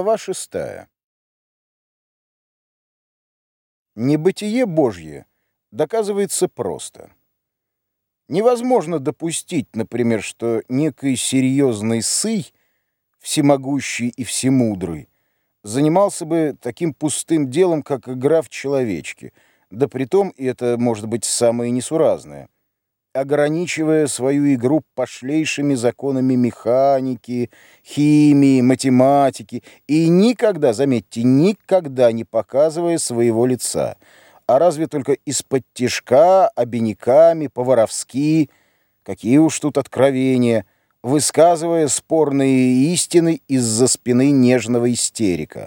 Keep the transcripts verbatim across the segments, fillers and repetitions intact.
Глава шестая. Небытие Божье доказывается просто. Невозможно допустить, например, что некий серьезный сый, всемогущий и всемудрый, занимался бы таким пустым делом, как игра в человечки, да притом, и это может быть самое несуразное, ограничивая свою игру пошлейшими законами механики, химии, математики и никогда, заметьте, никогда не показывая своего лица, а разве только из-под тишка, обиняками, по-воровски, какие уж тут откровения, высказывая спорные истины из-за спины нежного истерика.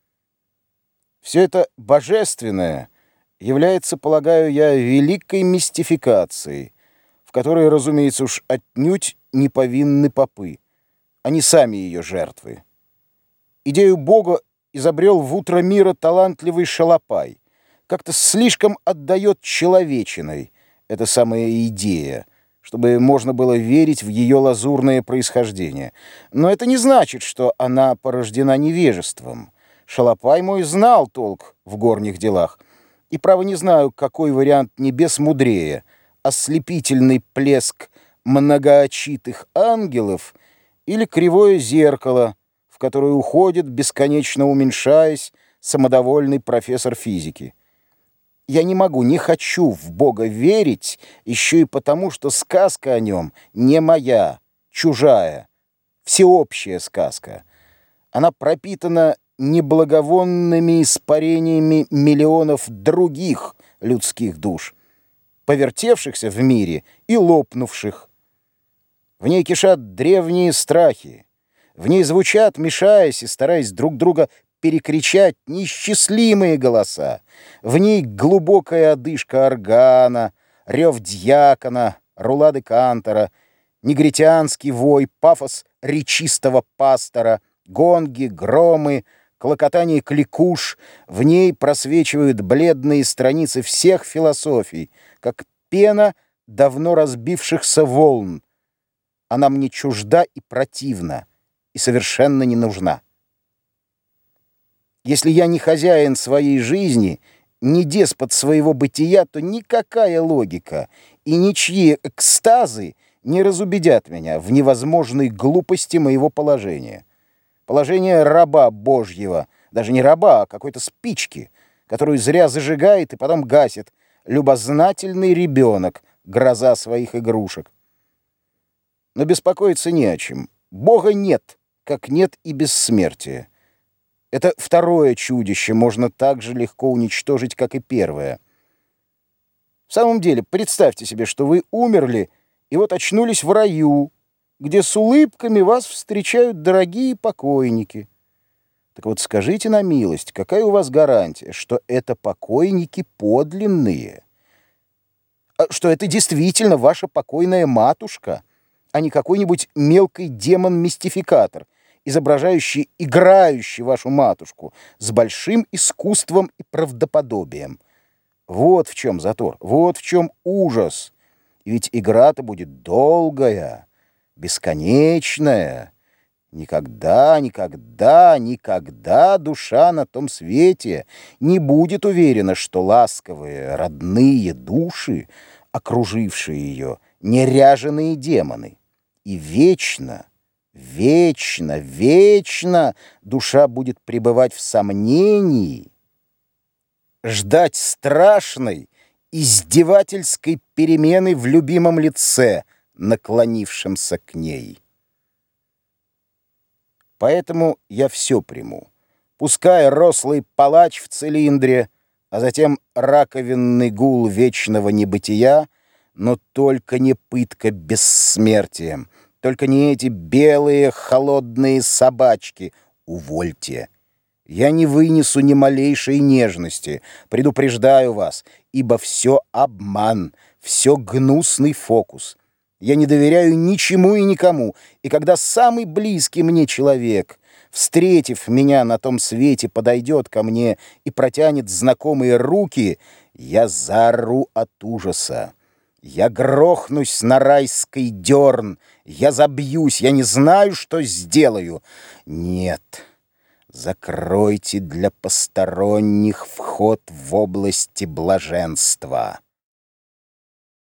Все это божественное является, полагаю я, великой мистификацией, в которой, разумеется, уж отнюдь не повинны попы. Они сами ее жертвы. Идею Бога изобрел в утро мира талантливый Шалопай. Как-то слишком отдает человечиной эта самая идея, чтобы можно было верить в ее лазурное происхождение. Но это не значит, что она порождена невежеством. Шалопай мой знал толк в горних делах. И, право, не знаю, какой вариант небес мудрее — ослепительный плеск многоочитых ангелов или кривое зеркало, в которое уходит, бесконечно уменьшаясь, самодовольный профессор физики. Я не могу, не хочу в Бога верить, еще и потому, что сказка о нем не моя, чужая, всеобщая сказка. Она пропитана неблаговонными испарениями миллионов других людских душ, повертевшихся в мире и лопнувших. В ней кишат древние страхи, в ней звучат, мешаясь и стараясь друг друга перекричать, неисчислимые голоса, в ней глубокая одышка органа, рев дьякона, рулады кантора, негритянский вой, пафос речистого пастора, гонги, громы, клокотание кликуш. В ней просвечивают бледные страницы всех философий, как пена давно разбившихся волн. Она мне чужда и противна, и совершенно не нужна. Если я не хозяин своей жизни, не деспот своего бытия, то никакая логика и ничьи экстазы не разубедят меня в невозможной глупости моего положения. Положение раба Божьего, даже не раба, а какой-то спички, которую зря зажигает и потом гасит любознательный ребенок, гроза своих игрушек. Но беспокоиться не о чем. Бога нет, как нет и бессмертия. Это второе чудище можно так же легко уничтожить, как и первое. В самом деле, представьте себе, что вы умерли и вот очнулись в раю, где с улыбками вас встречают дорогие покойники. Так вот скажите на милость, какая у вас гарантия, что это покойники подлинные? Что это действительно ваша покойная матушка, а не какой-нибудь мелкий демон-мистификатор, изображающий, играющий вашу матушку с большим искусством и правдоподобием. Вот в чем затор, вот в чем ужас. И ведь игра-то будет долгая, бесконечная. Никогда, никогда, никогда душа на том свете не будет уверена, что ласковые, родные души, окружившие ее, неряженые демоны. И вечно, вечно, вечно душа будет пребывать в сомнении, ждать страшной, издевательской перемены в любимом лице, наклонившемся к ней. Поэтому я все приму. Пускай рослый палач в цилиндре, а затем раковинный гул вечного небытия, но только не пытка бессмертием, только не эти белые холодные собачки. Увольте. Я не вынесу ни малейшей нежности, предупреждаю вас, ибо все обман, все гнусный фокус. Я не доверяю ничему и никому, и когда самый близкий мне человек, встретив меня на том свете, подойдет ко мне и протянет знакомые руки, я заору от ужаса. Я грохнусь на райский дерн, я забьюсь, я не знаю, что сделаю. Нет, закройте для посторонних вход в области блаженства.